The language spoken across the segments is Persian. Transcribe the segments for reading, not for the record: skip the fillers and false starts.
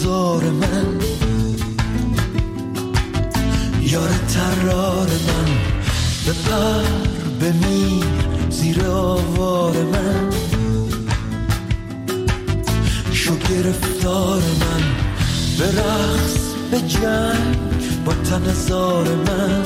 آزار من، یار طرار من، بپر بمیر زیر آوار من، شو گرفتار من، به رقص به جنگ با تن زار من،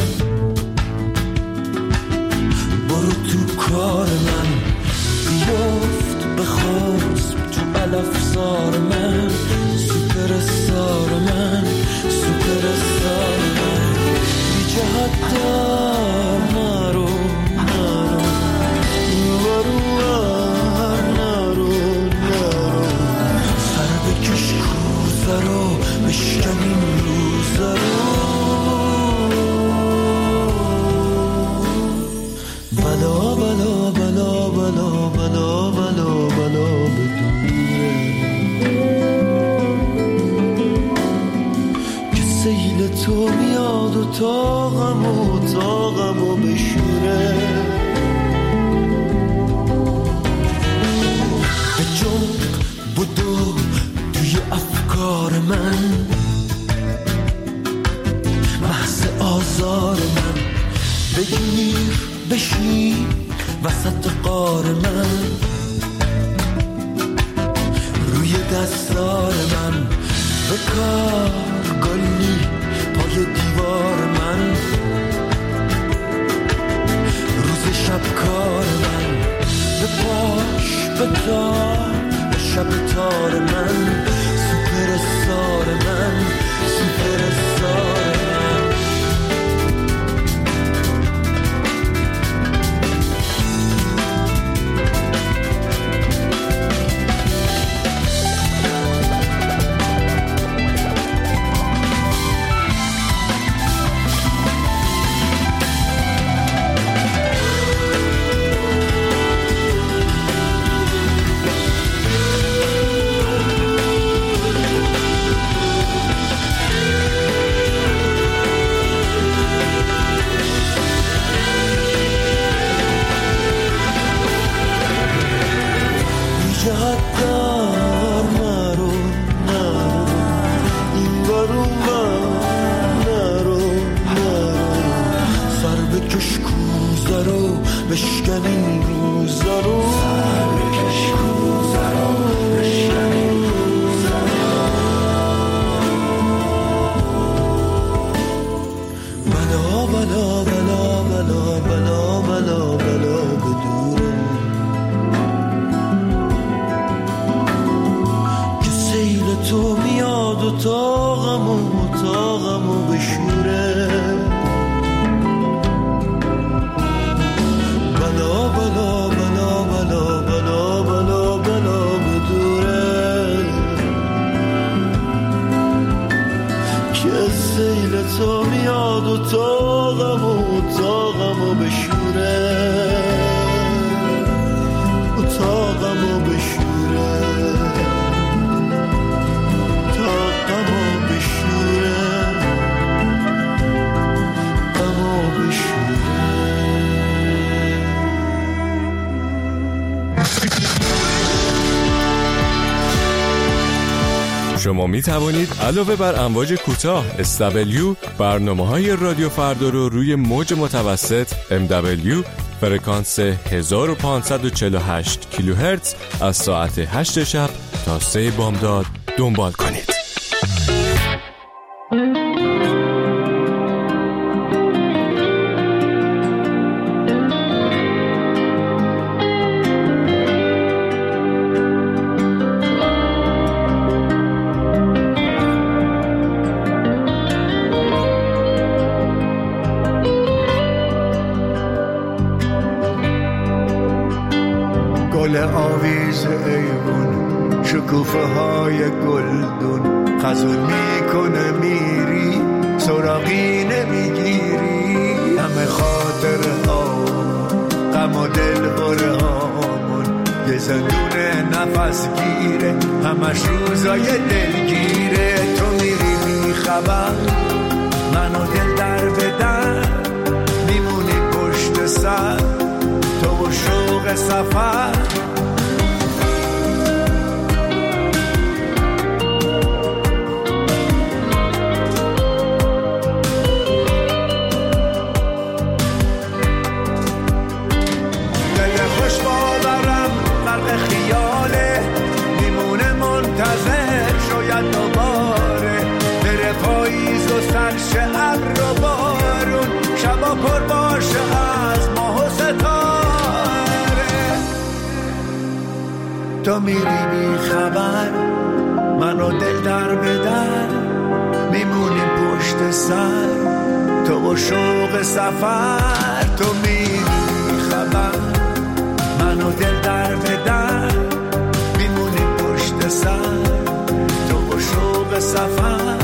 برو تو کار من، بیفت بخوز تو علفزار من، سوپر استار من، سوپر استار من، بی جهت دار نرو نرو نرو نرو، سر بکش کوزه رو بشکن این روزه رو، بلا بلا بلا بلا بلا بلا بلا بدونه که سیل تو میاد و طاقمو بشوره، به جنب بدو توی افکار من، محض آزار من، بگیر بشین وسط قار من، روی دستار من، بکار گلی پای دیوار من، روز شب کار من، به پاش بتار به شب تار من، سوپر استار من، سوپر استار من. شما می توانید علاوه بر امواج کوتاه SW برنامه‌های رادیو فردا رو روی موج متوسط MW فرکانس 1548 کیلوهرتز از ساعت 8 شب تا 3 بامداد دنبال کنید. گل آویز ایوون، شکوفه های گلدون، خزون میکنه میری سراغی نمیگیری، همه خاطر ها غم و دل بره هامون، یه زندون نفس گیره همش روزای دلگیره، تو میری میخبر منو دل در بدن، میمونی پشت سر تو و شوق سفر، بهاره، بره پاییز و سرش ابر و بارون، شبا پر باشه از ماه و ستاره. تو میری بی خبر، من و دل در به در میمونیم پشت سر، تو و شوق سفر. تو میری بی خبر، من و دل در به در میمونیم پشت سر، تو و شوق سفر.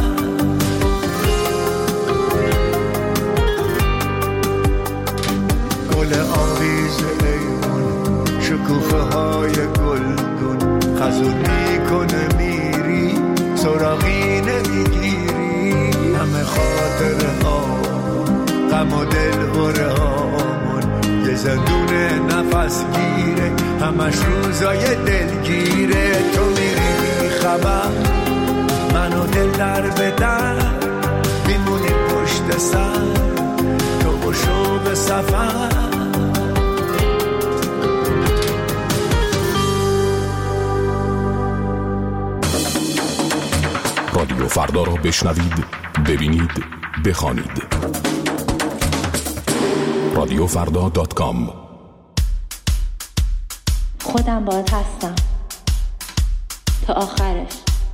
گل آویز ایمون، شکوفه های گلدون، خزون میکنه میری، سراغی نمیگیری. همه خاطره ها، غم و دل بره هامون، یه زندونه نفس گیره، همش روزای دلگیره. تو میری بی خبر، من و دل در به در میمونیم پشت سر، تو و شوق سفر. رادیو فردا را بشنوید، ببینید، بخوانید. رادیوفردا.com. خودم باهات هستم تا آخرش.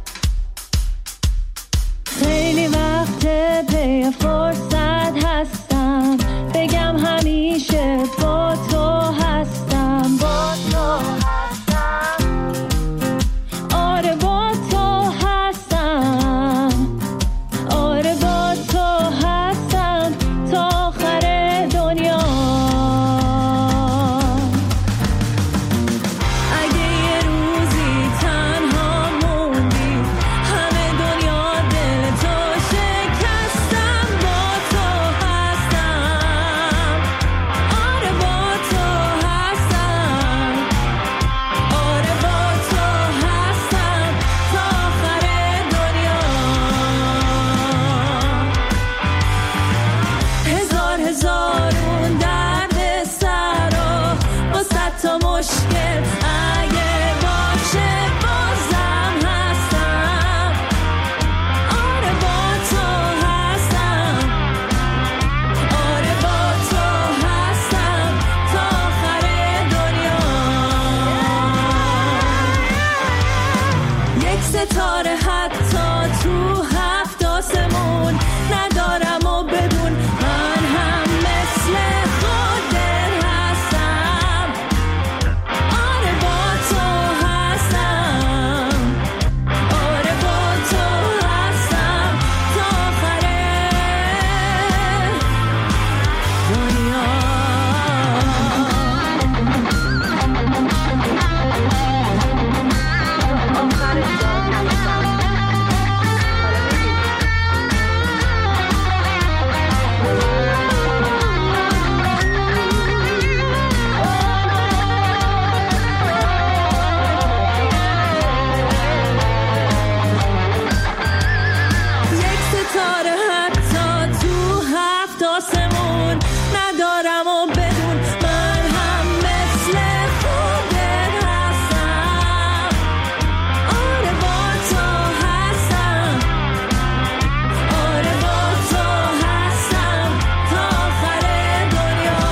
خیلی وقت پی فرصت هستم، بگم همیشه با تو هستم، با تو هستم، آره با تو هستم، آره با تو هستم تا آخر دنیا. اگه یه روزی تنها موندی، همه دنیا دل تو شکستم، با تو هستم، آره با تو هستم، آره با تو هستم تا آخر دنیا. هزارون درد سر و با صد تا مشکل، اگه باشه بازم هستم، آره با تو هستم، آره با تو هستم تا آخر دنیا. یک ستاره حتی تو هفت آسمون ندارم و بدون، من هم مثل خودت هستم، آره با تو هستم، آره با تو هستم تا آخر دنیا. یک ستاره حتی تو هفت آسمون ندارم و بدون، من هم مثل خودت هستم، آره با تو هستم، آره با تو هستم تا آخر دنیا.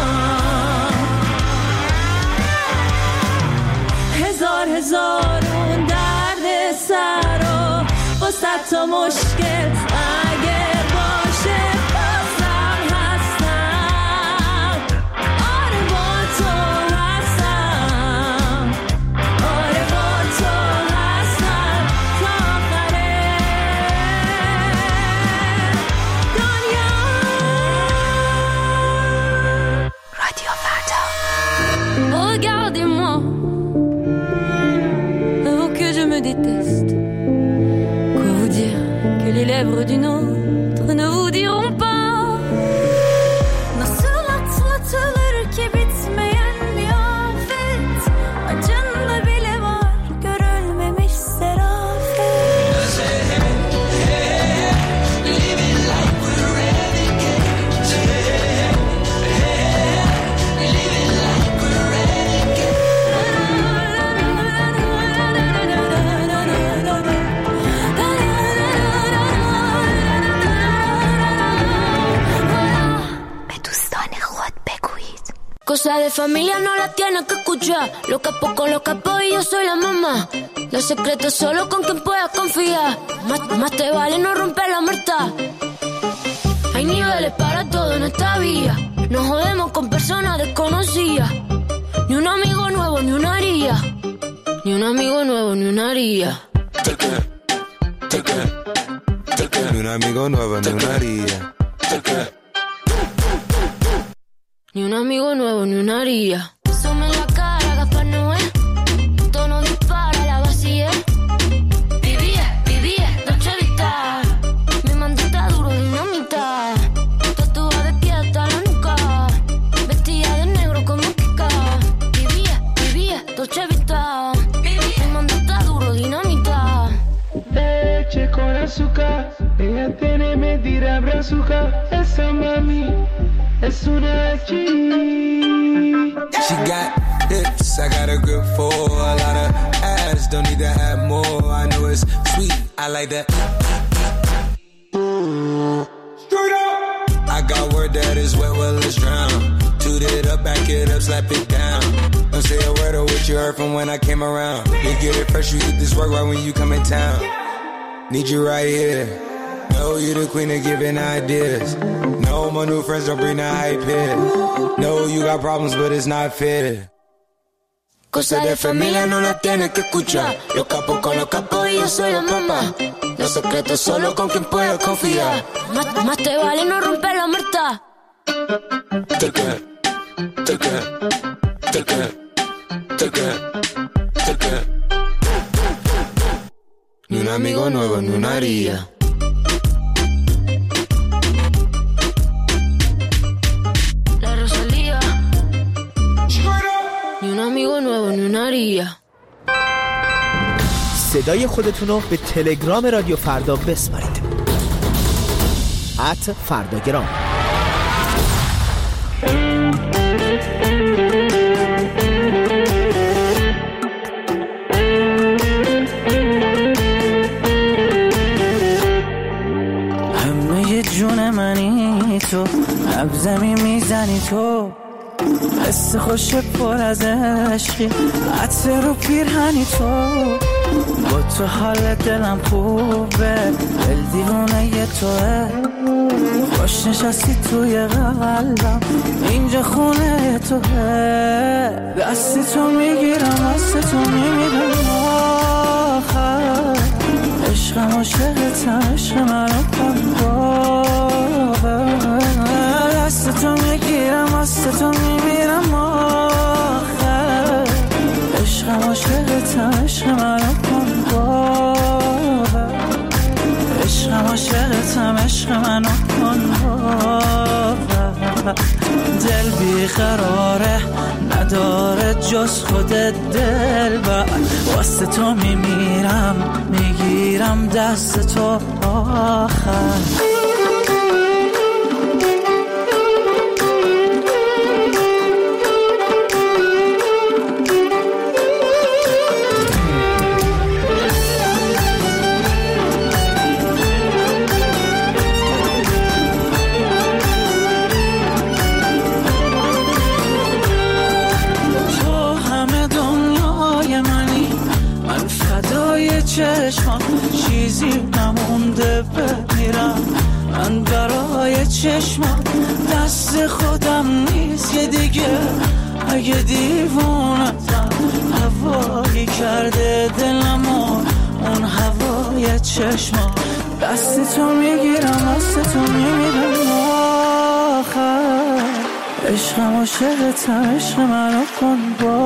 هزارون درد سر و با صد تا مشکل، اگه باشه بازم هستم، آره با تو هستم، آره با تو هستم تا آخر دنیا. رادیو فردا. Regardez-moi, vous que je me déteste. Quoi vous dire que les lèvres d'une autre ne vous diront pas. Nasıl atlatılır ki bitmeyen bir afet, acında bile var görülmemiş serafet. Cosas de familia no las tienes que escuchar. Los capos con los capos y yo soy la mamá. Los secretos solo con quien puedas confiar. Más te vale no romper la muerta. Hay niveles para todo en esta vía. Nos jodemos con personas desconocidas. Ni un amigo nuevo ni una haría. Ni un amigo nuevo ni una haría. Ni un amigo nuevo ni una haría. Ni un amigo nuevo ni una haría. Sume la cara, Gaspar Noé. Tono dispara, la vacía. Vivía, Dolce Vita. Mi mandita duro, dinamita. Tatuada de pie hasta la nuca. Vestida de negro como Kika. Vivía, Dolce Vita. Mi mandita duro, dinamita. Leche con azúcar. Ella tiene medida brazuca. Esa mami es una G. She got hips, I got a grip for a lot of ass. Don't need to have more. I know it's sweet, I like that. Straight up. I got word that is wet, well it's drown. Toot it up, back it up, slap it down. Don't say a word of what you heard from when I came around. You get it fresh, you get this work right when you come in town. Need you right here. Know you the queen of giving ideas. No, my new friends don't bring the hype here. No, you got problems, but it's not fair. Cosas de familia no las tienes que escuchar. Los capos con los capos y yo soy la mamá. Los secretos solo con quien puedas confiar. Más te vale no romper la muerta. Ni un amigo nuevo ni una haría. amigo nuevo ni una haría. صدای خودتون رو به تلگرام رادیو فردا بسپارید. @فرداگرام. همه جون منی تو، نبضمی میزنی تو، حس خوش پر از عشقی، عطر رو پیرهنی تو، با تو حال دلم خوبه، دل دیوونه ی توه، خوش نشستی توی قلبم، اینجا خونه توه، دستی تو میگیرم دست تو میمیرم آخر، عشقم عاشقتم عشق منو کن باور، دست تو میگیرم دست تو میمیرم آخر، عشقم عاشقتم عشق منو کن باور، عشقم عاشقتم عشق منو کن باور، دل بیقراره نداره جز خودت دلبر، واسه تو میمیرم میگیرم دست تو آخر. چشمم چیزی نمونده بمیرم، من برای چشمم دست خودم نیست یه دیگه، اگه دیوونتم هوایی کرده دلمو اون هوای چشمم، دست تو میگیرم دست تو میمیرم آخر، عشقم عاشقتم عشق منو کن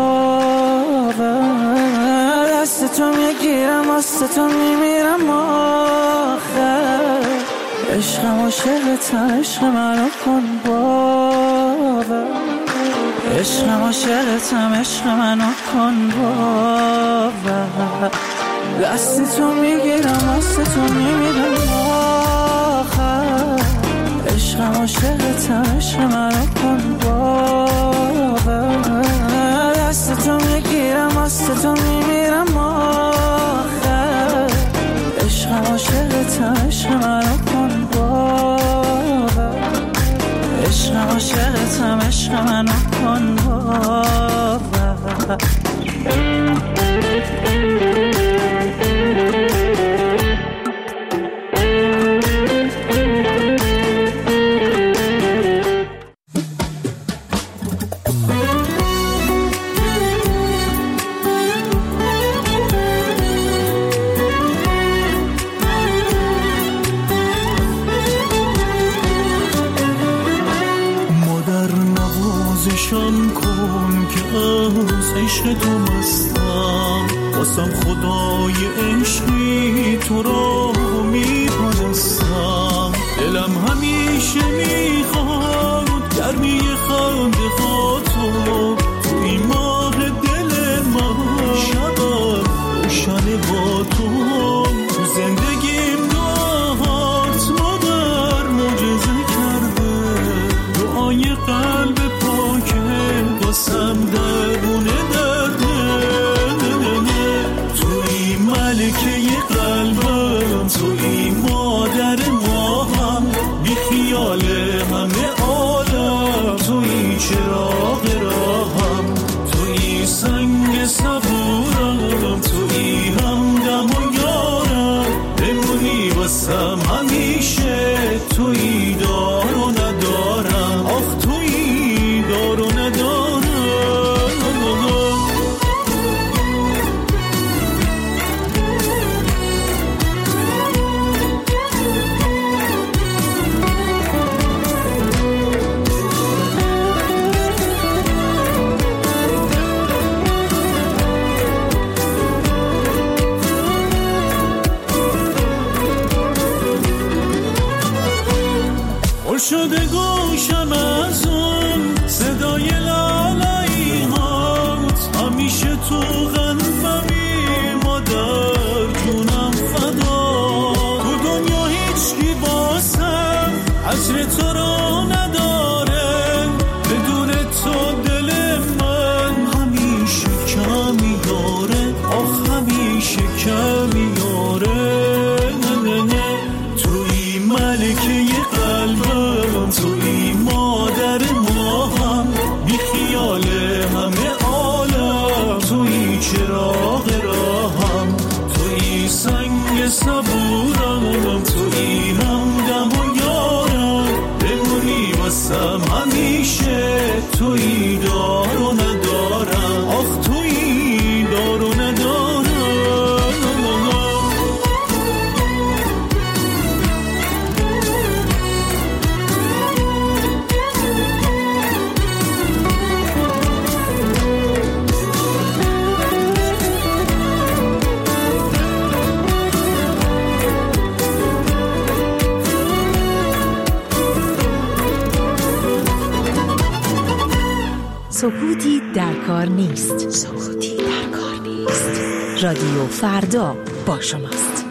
باور، دست تو میگیرم دست تو میمیرم آخر، عشقم عاشقتم عشق منو کن باور، عشقم عاشقتم عشق منو کن باور، دست تو میگیرم دست تو میمیرم آخر، عشقم عاشقتم عشق منو کن باور، دست تو میگیرم دست تو میمیرم آخر، عشقم عاشقتم عشق منو کن باور، عشقم عاشقتم عشق منو کن باور. عشق تو مستم، واسم خدای عشقی تو را میپرستم. دلم همیشه میخواد گرمی خنده ها تو این ماه دل من شبم روشن با تو. تو زندگیم دعات مادر معجزه کرده، دعای قلب پاکه واسم درونه درده. توی ملکه قلبم، توی مادر ماهم، بی خیال همه عالم، توی چراغ راهم، توی سنگ صبورم، توی همدم و یارم، بمونی واسم همیشه، توی دار و ندارم، آخ توی دار و ندارم. شده گوشم از اون صدای لالایی هات، همیشه تو قلبمی مادر جونم فدا. تو دنیا هیچکی واسم عشر تو را نداره، بدون تو دل من همیشه کمی داره، آخ همیشه کمی داره. توی ملکه قلبم، توی مادر ماهم، بی خیال همه عالم، توی چراغ راهم، توی سنگ صبورم، توی همدم و یارم، بمونی واسم همیشه، توی دار و ندارم، آخ توی دار و ندارم. سکوتی در کار نیست. سکوتی در کار نیست. رادیو فردا با شماست.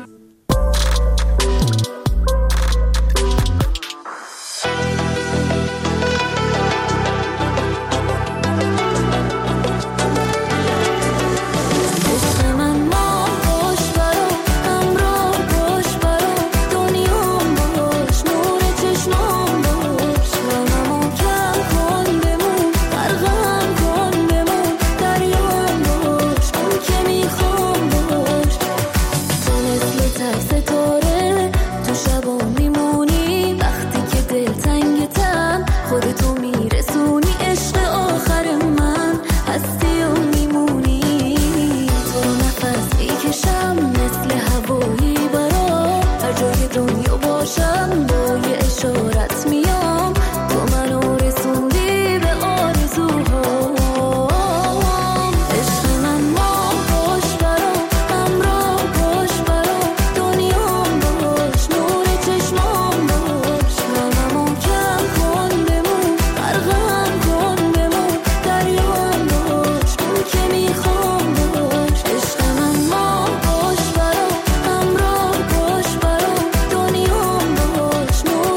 No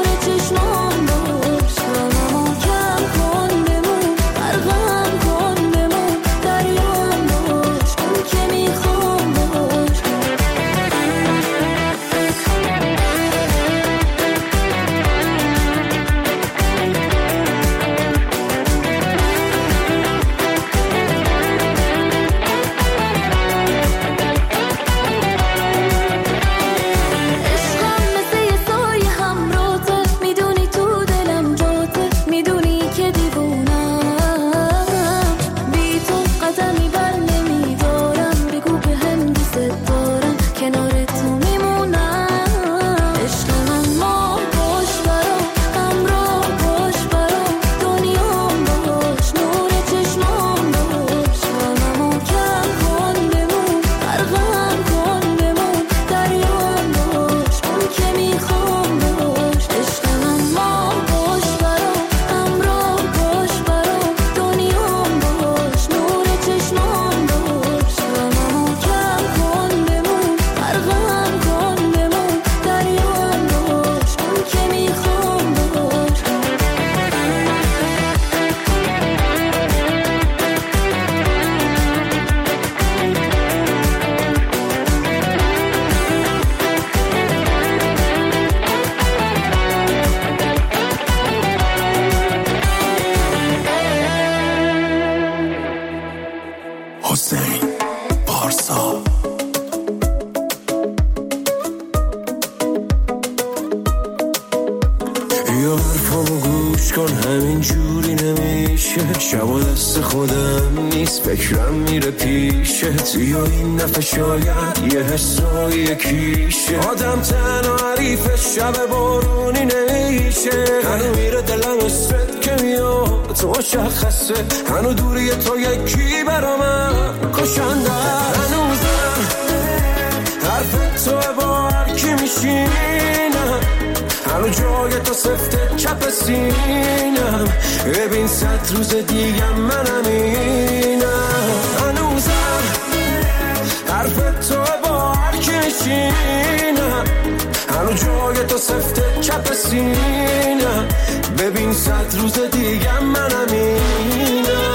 فراموشش کن همین جوری نمیشه. شب و دست خودم نیست فکرم میره پیشه. توی این دفعه شاید یه حسای یکیشه. آدم تنها حریف شب بارونی نمیشه. هنو میره دلم اسرت که میاد تو مشخصه. هنو دوری تو یکی برا من کشنده. هنوزم حرف تو با هر کی میشینم. هنو جای تو سفته چپ سینم. ببین 100 روز دیگه من همینم. هنوزم حرف تو با هر کی میشینم. هنو جای تو سفته چپ سینم. ببین 100 روز دیگه من همینم.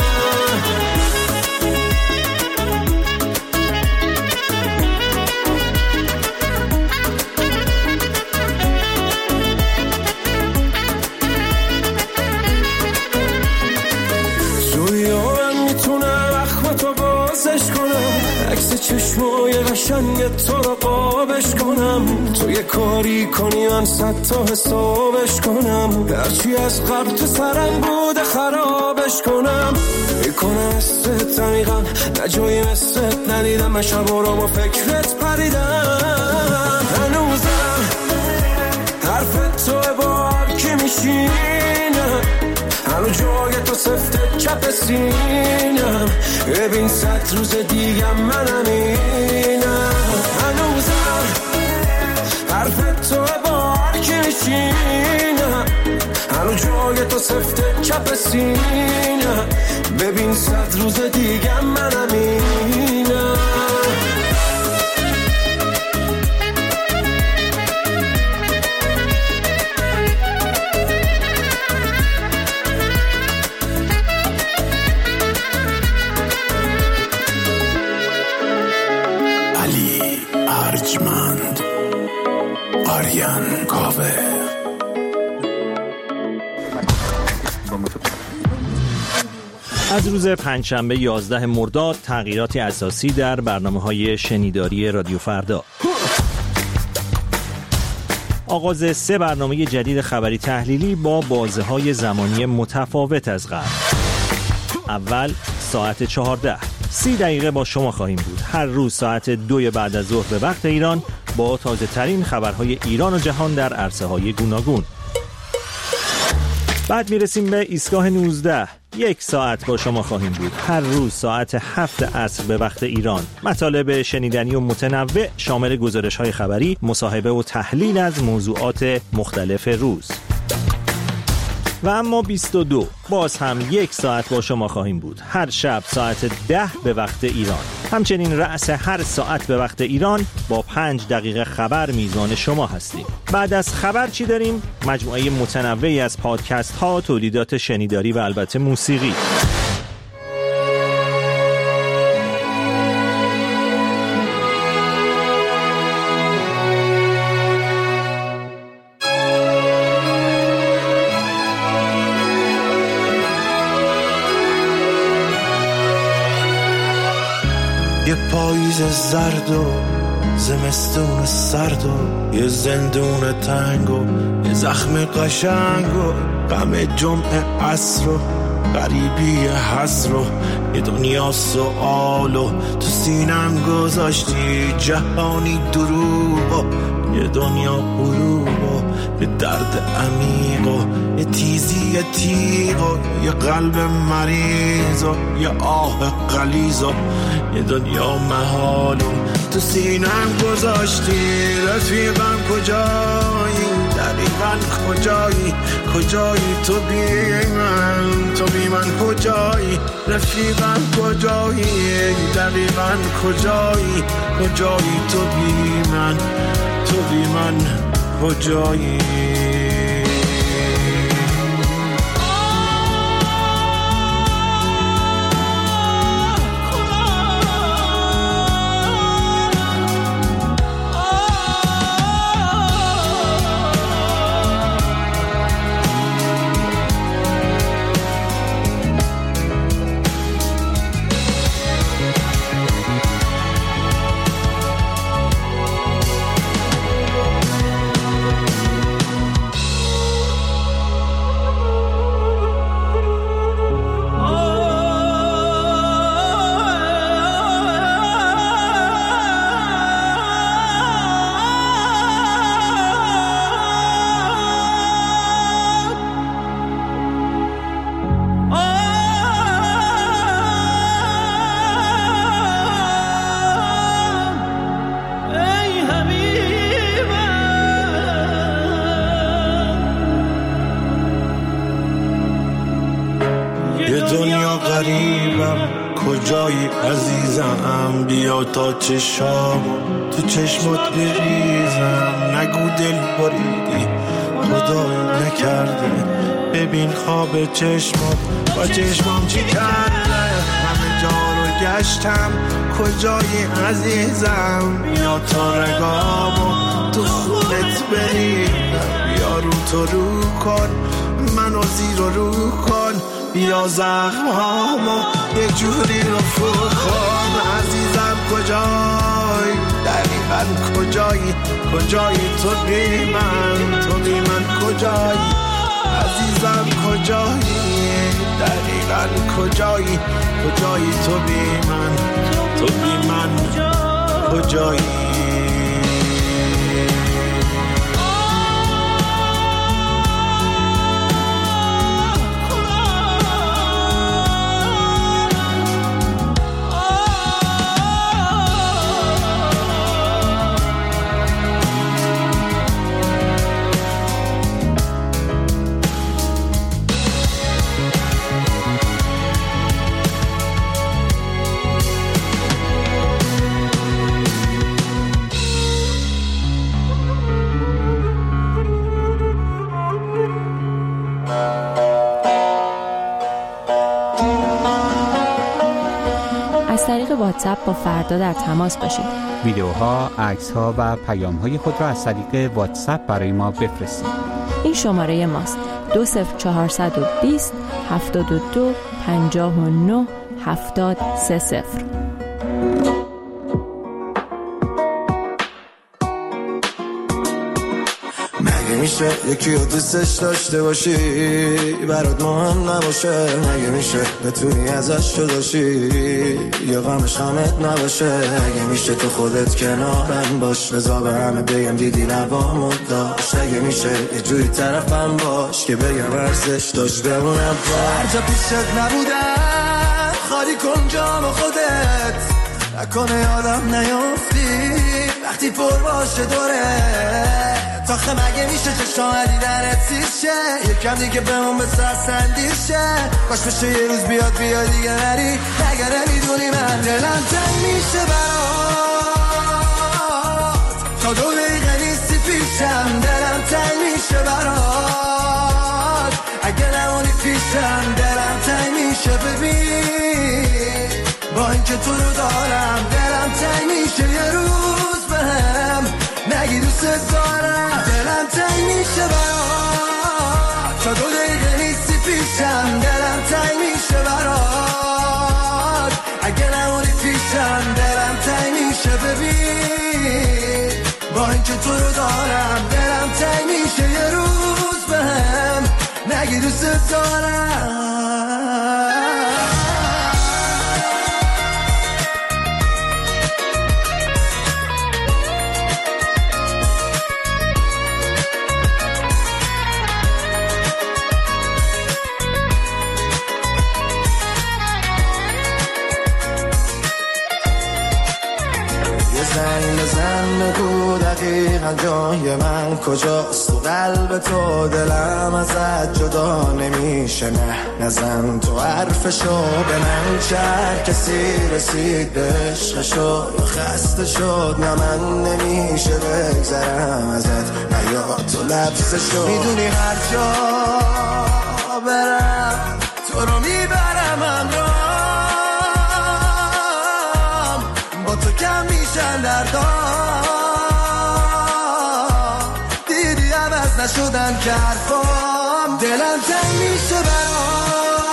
چشمای قشنگ تو رو قابش کنم. تو یه کاری کنی من 100 تا حسابش کنم. هرچی از قبل تو سرم بوده خرابش کنم. میکنم استت عمیقم نه جایی مثلت ندیدم. من شبا رو با فکرت پریدم. هنوزم حرف تو با هر کی میشینم. هنو جای تو سفته چپ سینم. ببین 100 روز دیگه من همینم. هنوزم حرف تو با هر کی میشینم. هنو جای تو سفته چپ سینم. ببین 100 روز دیگه من همینم. آریان کاوه. از روز پنجشنبه 11 مرداد تغییراتی اساسی در برنامه‌های شنیداری رادیو فردا. آغاز 3 برنامه جدید خبری تحلیلی با بازه‌های زمانی متفاوت از قبل. اول ساعت 14 30 دقیقه با شما خواهیم بود. هر روز ساعت 2 بعد از ظهر به وقت ایران با تازه ترین خبرهای ایران و جهان در عرصه‌های گوناگون. بعد میرسیم به ایستگاه 19. 1 ساعت با شما خواهیم بود. هر روز ساعت 7 عصر به وقت ایران. مطالب شنیدنی و متنوع شامل گزارش‌های خبری، مصاحبه و تحلیل از موضوعات مختلف روز. و اما 22 باز هم 1 ساعت با شما خواهیم بود. هر شب ساعت 10 به وقت ایران. همچنین رأس هر ساعت به وقت ایران با 5 دقیقه خبر میزان شما هستیم. بعد از خبر چی داریم؟ مجموعه متنوعی از پادکست ها، تولیدات شنیداری و البته موسیقی. یه پاییز زرد و زمستون سرد و یه زندون تنگ و یه زخم قشنگ و غم جمعه عصر و غریبی حسر و یه دنیا سؤال و تو سینم گذاشتی جهانی دروغ و یه دنیا غروب و یه درد عمیق و یه تیزی تیغ و یه قلب مریض و یه آه غلیظ و یه دنیا محال و تو سینم گذاشتی. رفیقم کجایی؟ دقیقاً کجایی؟ کجایی تو بی من؟ تو بی من کجایی؟ رفیقم کجایی؟ دقیقاً کجایی؟ کجایی تو بی من؟ تو بی من کجایی؟ غریبم کجایی عزیزم بیا تا چشام تو چشمات بریزم نگو دل بریدی خدای نکرده ببین خواب چشمات با چشمام چی کرده همه جا رو گشتم کجایی عزیزم بیا تا رگامو تو خونت بریدم بیا رو تو رو کن منو زیر و رو کن بیا زخمامو یه جوری رفو کن عزیزم کجایی دقیقا کجایی تو بی من کجایی عزیزم کجایی دقیقا کجایی تو بی من کجایی از طریق واتساپ با فردا در تماس باشید. ویدیوها، عکس‌ها و پیام‌های خود را از طریق واتساپ برای ما بفرستید. این شماره ماست 20420 72 59 7030. میشه یکی رو دوستش داشته باشی برات مهم نباشه مگه میشه بتونی ازش جداشی یا غمش غمت نباشه مگه میشه تو خودت کنارم باش رضا به همه بگم دیدی لبامو داشت مگه میشه یه جوری طرفم باش که بگم ورزش داشت بمونم هر جا پیشت نبودم خالی کن جام خودت نکنه یادم نیافتی وقتی پر باشه دوره تاخه مگه میشه چشم دیدنت سیشه یکم دیگه بمون به سرسندیشه باش بشه یه روز بیاد دیگه نری نگه نمیدونی من دلم تنگ میشه برات تا 2 دقیقه نیستی پیشم دلم تنگ میشه برات اگه نمونی پیشم دلم تنگ میشه ببین با اینکه تو رو دارم دلم تنگ میشه یه روز بهم نگی دوست دارم دلم تنگ میشه برات تا 2 دقیقه نیستی پیشم دلم تنگ میشه برات اگه نمونی پیشم دلم تنگ میشه ببین با اینکه تو رو دارم دلم تنگ میشه یه روز بهم نگی دوست دارم زن بگو دقیقا جای من کجاست تو قلب تو دلم ازت جدا نمیشه نه نزن تو حرفشو به من چه کسی رسید به عشقشو یا خسته شد نه من نمیشه بگذرم ازت نه یا تو لبسشو میدونی هر جا برم تو رو میبرم همراه با تو کم میشن دردام دیدی عوض نشدن که حرفام دلم تنگ میشه برات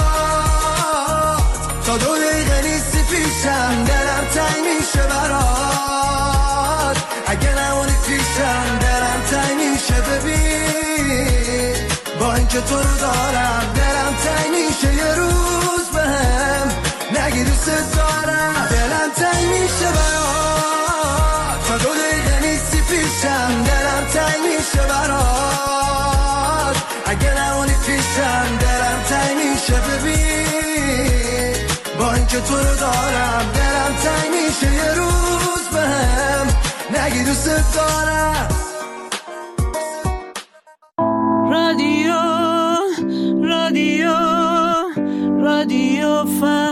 تا 2 دقیقه نیستی پیشم دلم تنگ میشه برات اگه نمونی پیشم دلم تنگ میشه ببین با اینکه تو رو دارم دلم تنگ میشه یه روز بهم نگی دوست دارم دلم تنگ میشه برات تا 2 دقیقه نیستی پیشم دلم تنگ میشه برات اگه نمونی پیشم دلم تنگ میشه ببین با اینکه تو رو دارم دلم تنگ میشه یه روز بهم نگی دوست دارم رادیو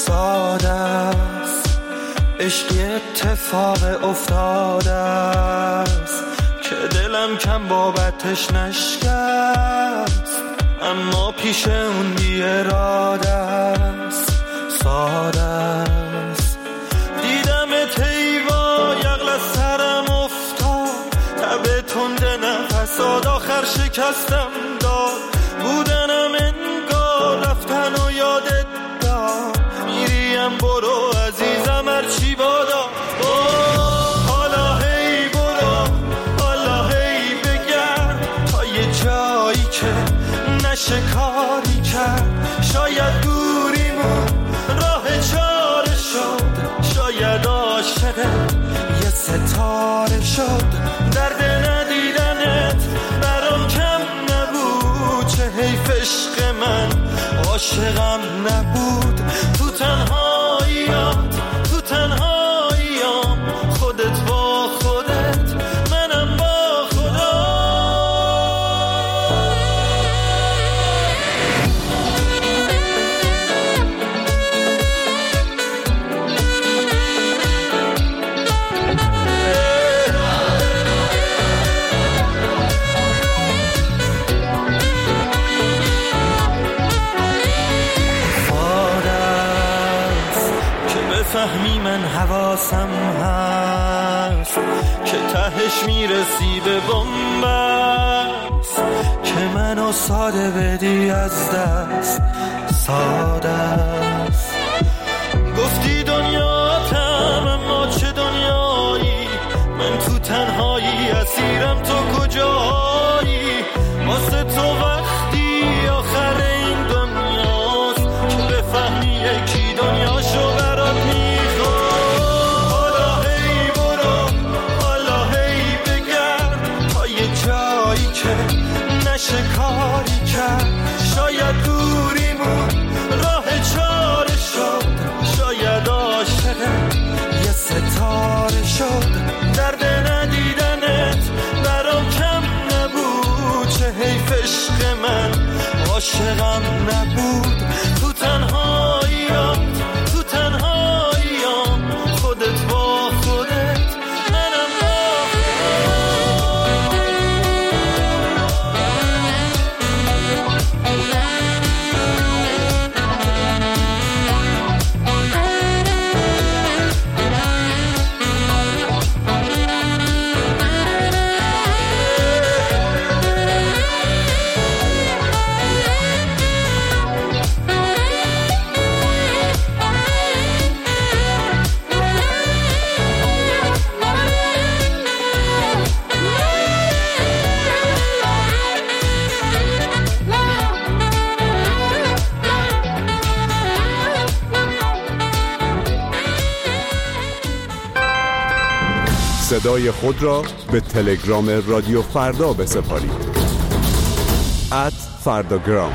ساده است، عشقی اتفاق افتاده است که دلم کم بابتش نشکست، اما پیش اون بی اراده است، ساده است. دیدم تیوا یغل از سرم افتاد، تب تنده نفساد آخر شکستم داد، بودنم انگار رفتن و یادت داد، میریم برو عزیزم هرچی بادا، حالا هی برو، حالا هی بگرد تا یه جایی که نشه کاری کرد، شاید دوریمون راه چاره شد، شاید عاشق یه ستاره شد، درد ندیدنت برام کم نبود، چه حیف عشق من عاشقم نبود، تو تنهاییات تو تنهاییام، خودت با خودت منم با خدا. فهمی من حواسم هست که تهش میرسی به بنبست، که منو ساده بدی از دست، ساده است. گفتی دنیاتم اما چه دنیایی، من تو تنهایی اسیرم تو کجایی، واسه تو وقتی آخر این دنیاست که بفهمی یکی دنیاشو برات نشه کاری کرد، شاید دوریمون راه چاره شد، شاید عاشق یه ستاره شد، درد ندیدنت برام کم نبود، چه حیف عشق من عاشقم نبود، تو تنهاییات تو تنهاییام، خودت با خودت منم با صدای خود را به تلگرام رادیو فردا بسپارید. @فرداگرام.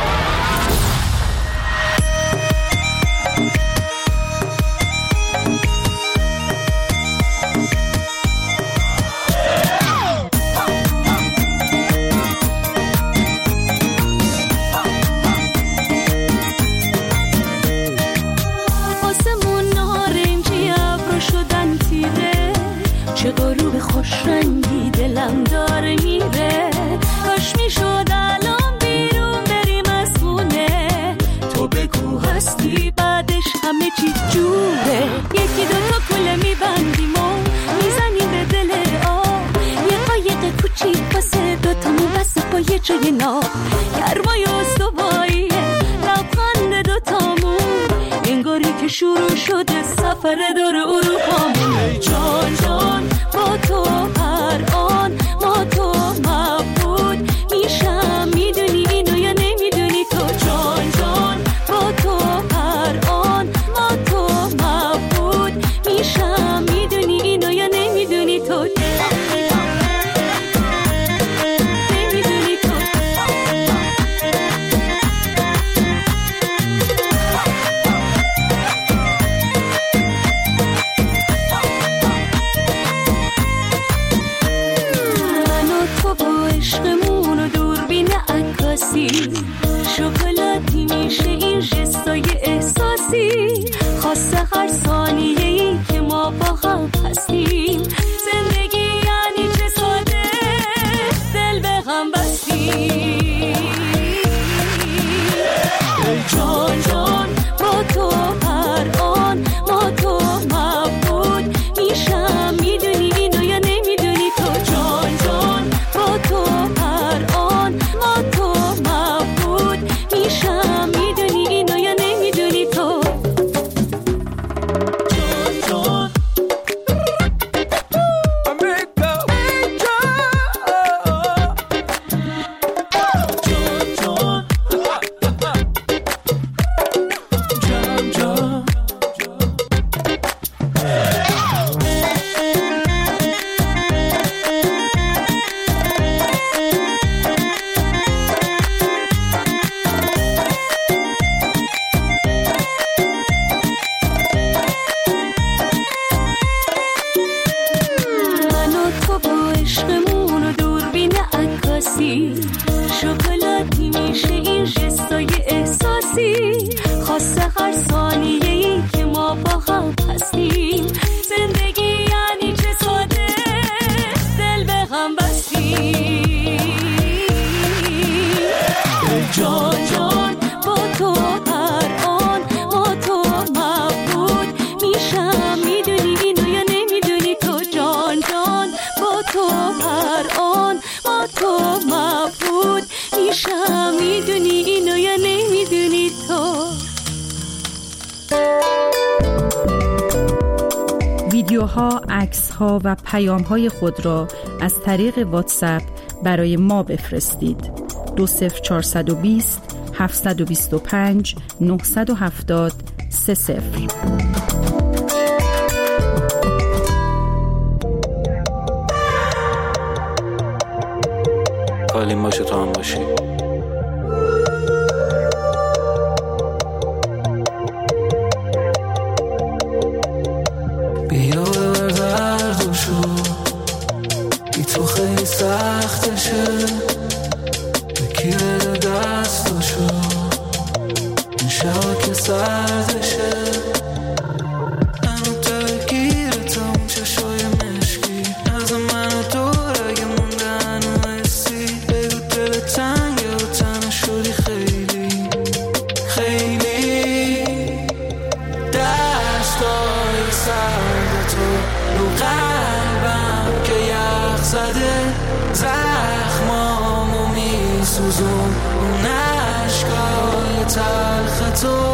چه غروب خوش رنگی دلم داره میره، کاش میشد الان بیرون بریم از خونه، تو بگو هستی بعدش همه چی جوره، یکی دوتا کله میبندیم و میزنیم به دل آب، یه قایق کوچیک واسه دوتامون بسه با یه جای ناب، گرمای استواییه لبخند دوتامون، انگاری که شروع شده سفر دور اروپامون. ای جان جان با تو هر آن ما تو مبود میشم، میدونی اینو یا نمیدونی تو، جان جان با تو هر آن ما تو مبود میشم، میدونی اینو یا نمیدونی تو، نمیدونی تو. شکلاتی میشه این جستای احساسی، جان جان با تو هر آن ما تو مبود میشم، میدونی اینو یا نمیدونی تو جان جان با تو هر آن ما تو مبود میشم، میدونی اینو یا نمیدونی تو جان شکلاتی میشه این جستای احساسی، خاصه هر ثانیه‌ای که ما با هم هستیم. زندگی یعنی چه ساده دل به هم بستیم. جان جان با تو هر آن ما تو مبود میشم، میدونی اینو یا نمیدونی تو جان جان با تو هر آن ما تو مبود میشم، میدونی اینو یا نمیدونی تو. ویدیوها، عکس‌ها و پیام‌های خود را از طریق واتساپ برای ما بفرستید. 20420 725 970 30. حالیم باشه تو هم باشی. بیا ببر دردشو، بی تو خیلی سختشه، یکی بده دستشو، این شبا که سردشه، منو درگیرتم چشای مشکی، از من و دور اگه موندن و حسی، بگو دل تنگه و تنه شدی خیلی خیلی، دستای سرد تو رو قلبم که یخ زده، زخمامو میسوزون اون عشقای تلخ تو.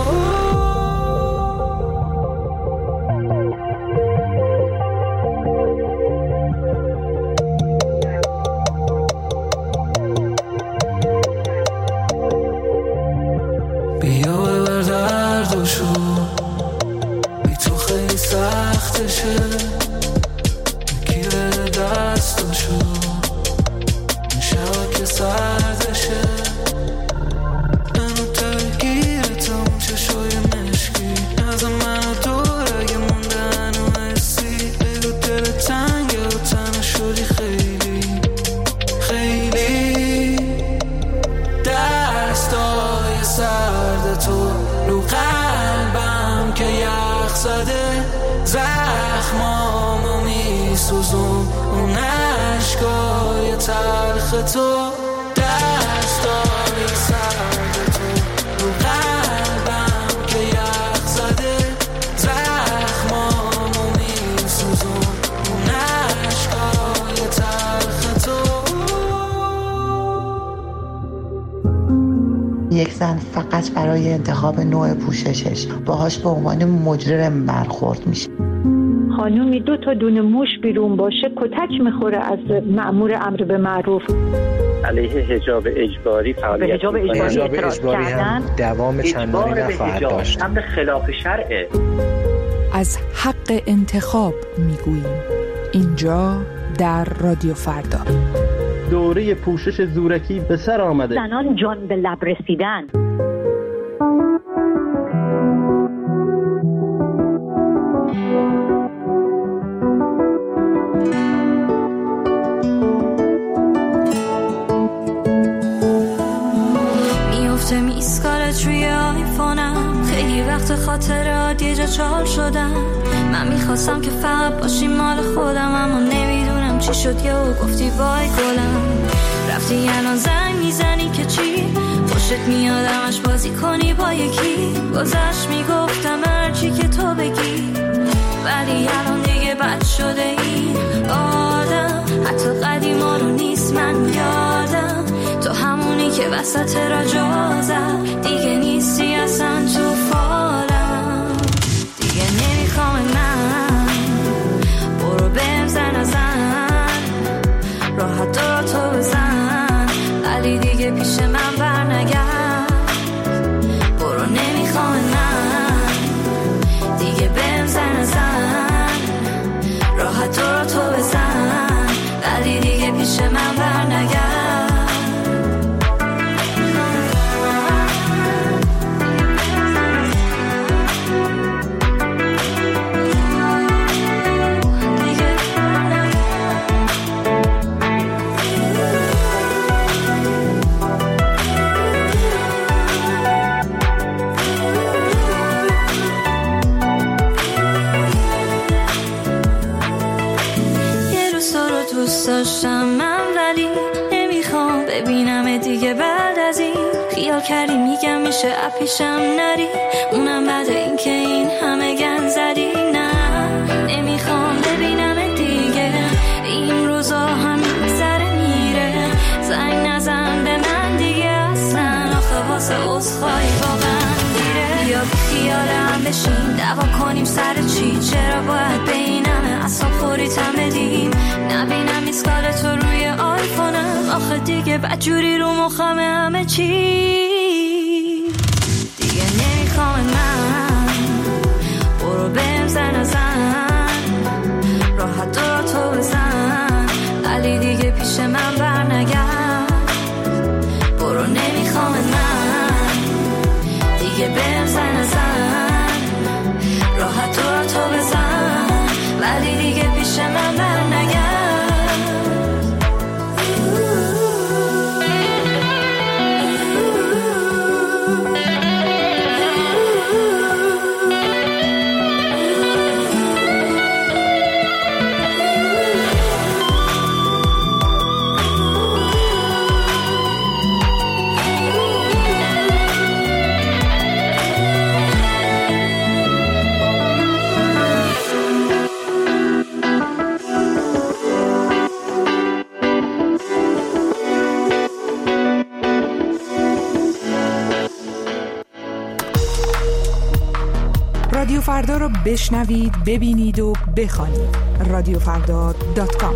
بیا ببر دردشو، بی تو خیلی سختشه، یکی بده دستشو، این شبا که سردشه، منو درگیرتم چشای مشکی، از من و دور اگه موندن و حسی، بگو دل تنگه و تنه شدی خیلی خیلی، دستای سرد تو رو قلبم که یخ زده، زخمامو میسوزون اون عشقای تلخ تو، دستای سرد تو رو قلبم که یخ زده، زخمامو میسوزون اون عشقای تلخ تو. یک زن فقط برای انتخاب نوع پوششش باهاش به عنوان مجرم برخورد میشه. خانومی 2 تا دونه موش بیرون باشه کتک میخوره از مأمور امر به معروف. علیه حجاب اجباری فعالیت حجاب اجباری هم دوام چندانی نخواهد داشت. امر خلاف شرعه. از حق انتخاب میگوییم اینجا در رادیو فردا. دوره پوشش زورکی به سر آمده. زنان جان به لب رسیدن. میفته میسکالت روی آیفونم، خیلی وقت خاطرات یه جا چال شدم. من میخواستم که فقط باشی مال خودم، اما نمیدونم چی شد یهو گفتی وای گلم. رفتی الان زنگ میزنی که چی؟ خوشت میاد همش بازی کنی با یکی. گذشت میگفتم هرچی که تو بگی، ولی الان دیگه بد شده این آدم. حتی قدیما رو نیست من یادم، تو همونی که وسط را جازم. دیگه نیستی اصلا تو فالم، دیگه نمیخوام من. برو بهم زن راحت دارا تو بزن، ولی دیگه پیش من برنگرد. برو نمیخوام من، دیگه بهم زن راحت دارا تو بزن، ولی دیگه پیش من برنگرد. داشتم من، ولی نمیخوام ببینم دیگه. بعد از این خیال کردی میگم میشه اپیشم نری، اونم بعد این که این همه گن زدی. نه نمیخوام ببینم دیگه، این روزا همین سر میره. زنگ نزن به من دیگه اصلا، آخه واسه عذرخواهی واقعا دیره. بیا خیالم بشین دعوا کنیم سر چی؟ چرا باید به این همه اصلا خوریتم بدیم؟ نبینم میسکال تو روی آیفونم، آخه دیگه بدجوری رو مخم همه چی. دیگه نمیخوام من، برو بهم زن راحت دارا تو بزن، ولی دیگه پیش من برنگرد. برو نمیخوام من، دیگه بهم زن راحت دارا تو بزن، ولی دیگه پیش من برنگرد. رادیو فردا رو بشنوید، ببینید و بخوانید. radiofrda.com.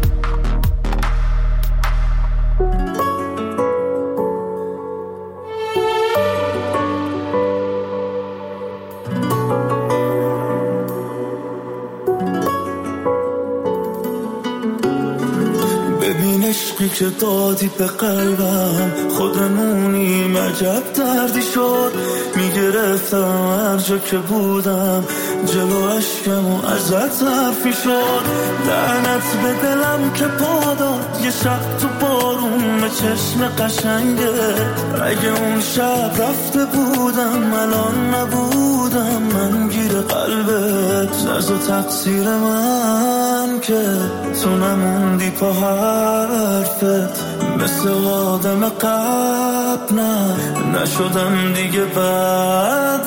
ببین عشقی که دادی به قلبم، خودمونیم عجب دردی شد. میگرفتم هر جا که بودم، جلو عشقم و ازت حرفی شد. لعنت به دلم که پاداد یه شب تو بارون به چشم قشنگه. اگه اون شب رفته بودم الان نبودم من گیر قلبت. نزا تقصیر من که تو نموندی پا حرفت، مثل آدم قبل نشدم دیگه بعدت.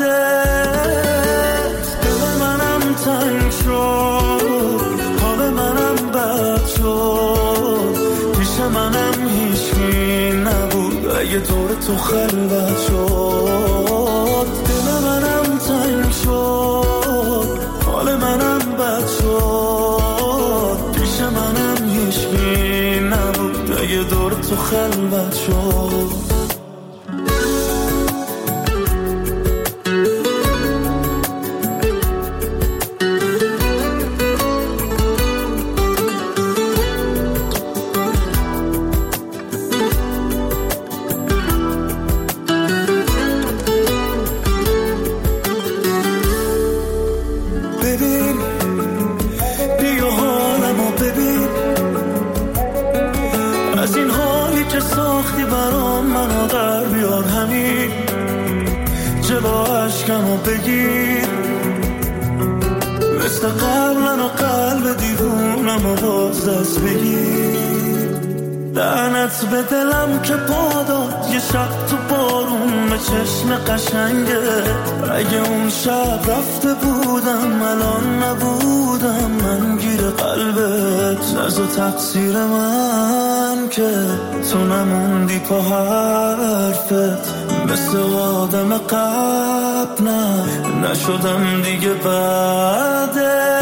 دل منم تنگ شد، حال منم بد شد. پیش منم هیچکی نبود اگه دور تو خلوت شد. دل منم تنگ شد، حال منم بد شد. پیش منم هیچکی نبود اگه دور تو خلوت شد. عشقمو بگیر مثل قبل منو قلب دیوونمو باز دست بگیر. لعنت به دلم که پاداد یه شب تو بارون به چشم قشنگه. اگه اون شب رفته بودم الان نبودم من گیر قلبت. نزا تقصیر من که تو نموندی پا حرفت. مثل آدم قبل نشدم دیگه بعدت.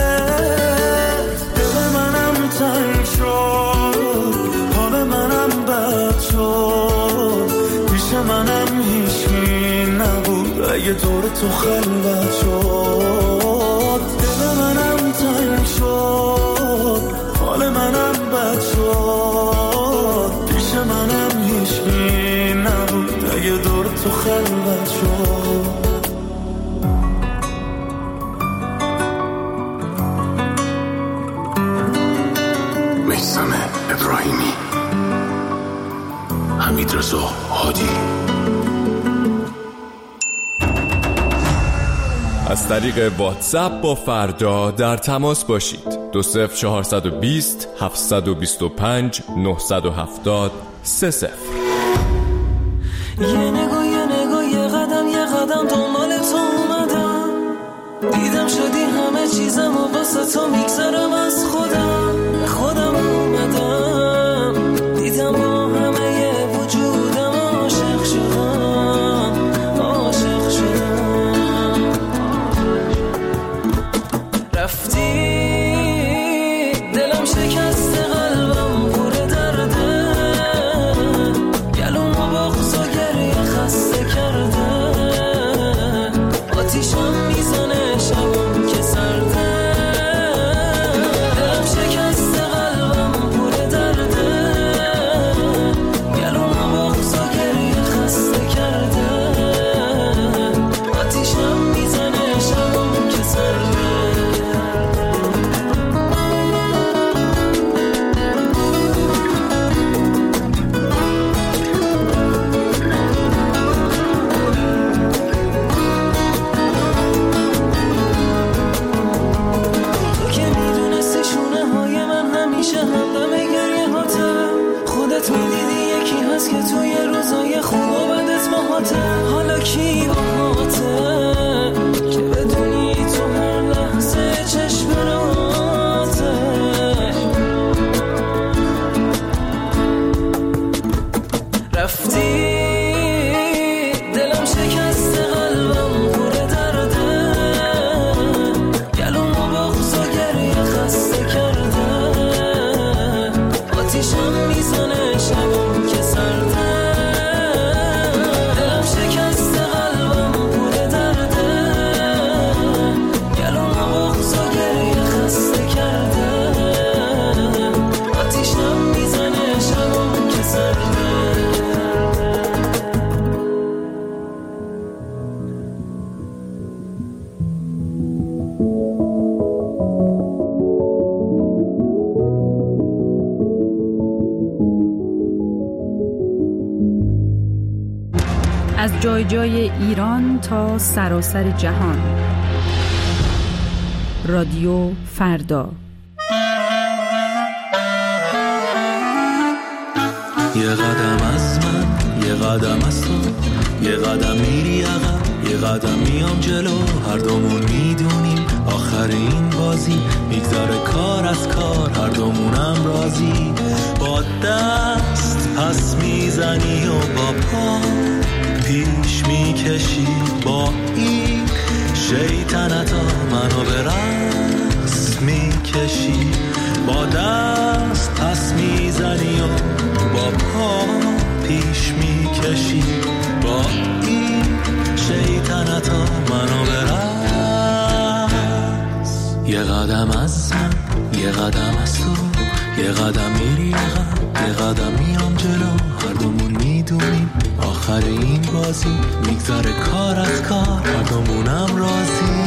دل منم تنگ شد حال منم بد شد. پیش منم هیچکی نبود اگه دور تو خلوت شد. دل منم تنگ شد حال منم بد شد. پیش منم هیچکی نبود اگه دور تو خلوت شد. میثم ابراهیمی، حمیدرضا هادی. از طریق واتساپ با فردا در تماس باشید. 20420 725 970 30. یه نگاه یه قدم دنبال تو اومدم. دیدم شدی همه چیزم و واسه تو میگذرم از خودم اومدم. دیدم با همه وجودم عاشق شدم. رفتی دلم شکست قلبم پر درده. گلوم و بغض و گریه خسته کرده. آتیشم میزنه شبم که سرده. دلم شکست قلبم پر درده. گلوم و بغض و گریه خسته کرده. آتیشم میزنه شبم که سرده. که توی روزای خوب و بدت باهاته. حالا کی باهاته که بدونی تو هر لحظه چشم راته. رفتی دلم شکست قلبم پر درده. گلوم و بغض و گریه خسته کرده. آتیشم میزنه شبم که سرده. دلم شکست قلبم پر درده. گلوم و بغض و گریه خسته کرده. آتیشم میزنه شبم که سرده. از جای جای ایران تا سراسر جهان. رادیو فردا. یه قدم از من، یه قدم از تو، یه قدم میری عقب، یه قدم میام جلو. هر دومون میدونیم آخر این بازی میگذاره کار از کار. هر دومونم راضی. با دست پس میزنی و با پا پیش میکشی. با این شیطنتا منو به رقص میکشی. با دست پس میزنی و با پا پیش میکشی. با این شیطنتا منو به رقص. یه قدم از من، یه قدم از تو، یه قدم میری عقب، یه قدم میام جلو. هر دومون میدونیم آخر این بازی میگذره کار از کار. هر دومونم راضی.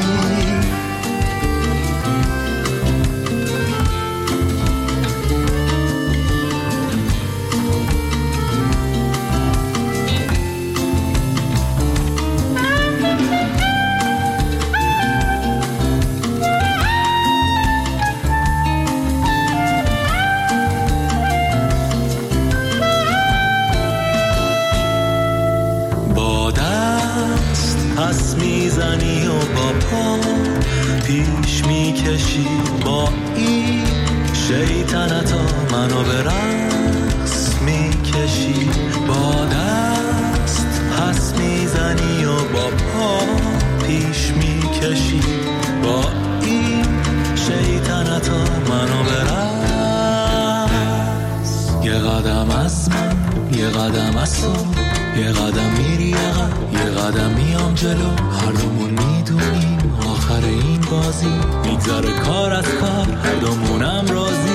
میزنی و با پا پیش میکشی، با این شیطنتا منو به رقص میکشی، با دست پس میزنی و با پا پیش میکشی، با این شیطنتا منو به رقص. یه قدم از من، یه قدم از تو، یه قدم میری عقب، یه قدم میام جلو، هر دومون میدونیم آخر این بازی میگذره کار از کار، هر دومونم راضی